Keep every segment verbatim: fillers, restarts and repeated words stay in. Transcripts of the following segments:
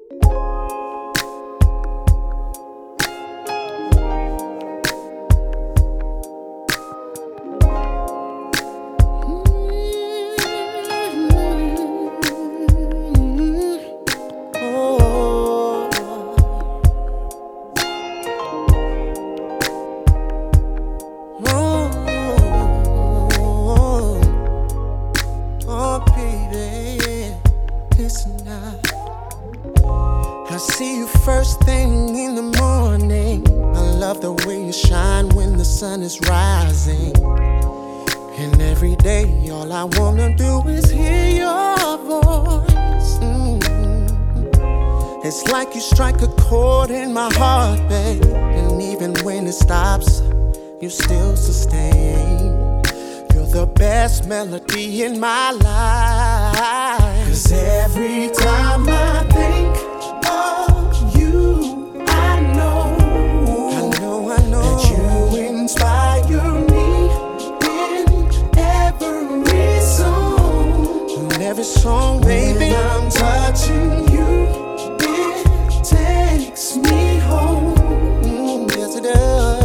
First thing in the morning, I love the way you shine when the sun is rising. And every day, all I wanna do is hear your voice. Mm-hmm. It's like you strike a chord in my heart, babe. And even when it stops, you still sustain. You're the best melody in my life. 'Cause every time I think of you, I know, I know, I know that you inspire me in every song. In every song, baby, when I'm touching you, it takes me home. Mm, yes, it does.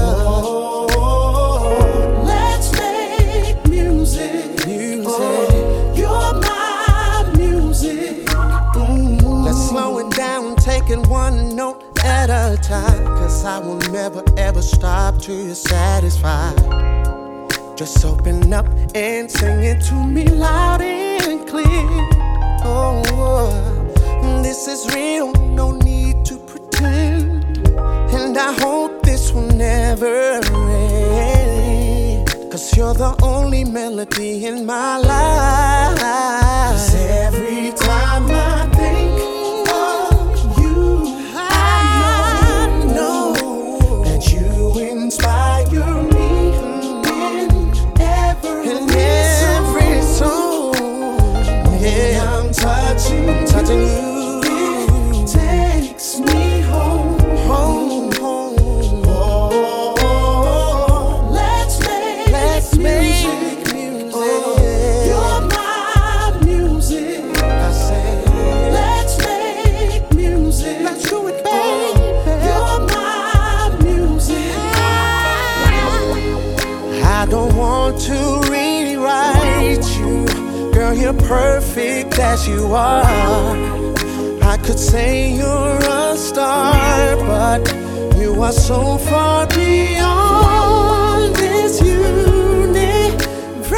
One note at a time, 'cause I will never ever stop till you're satisfied. Just open up and sing it to me loud and clear. Oh, this is real, no need to pretend. And I hope this will never end, 'cause you're the only melody in my life. 'Cause every time I think inspire me in every, in every song. Yeah, I'm touching, I'm touching you. It takes me home, home, home. Oh, let's make, let's make music. music. Oh, you're my music. I say, let's make music. Let's do it, baby. You're my music. I don't want to rewrite you, girl, you're perfect as you are. I could say you're a star, but you are so far beyond this universe.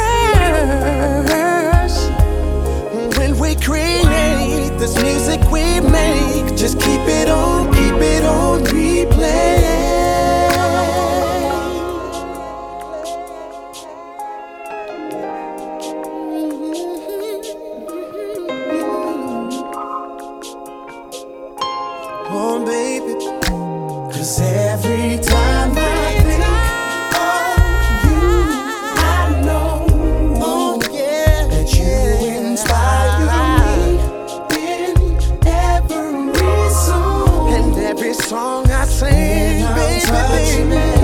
When we create this music we make, just keep it on, keep it on replay. Oh, baby, 'cause every time I think of you, I know, oh, yeah, that you inspire me in every song. And every song I sing, baby, baby.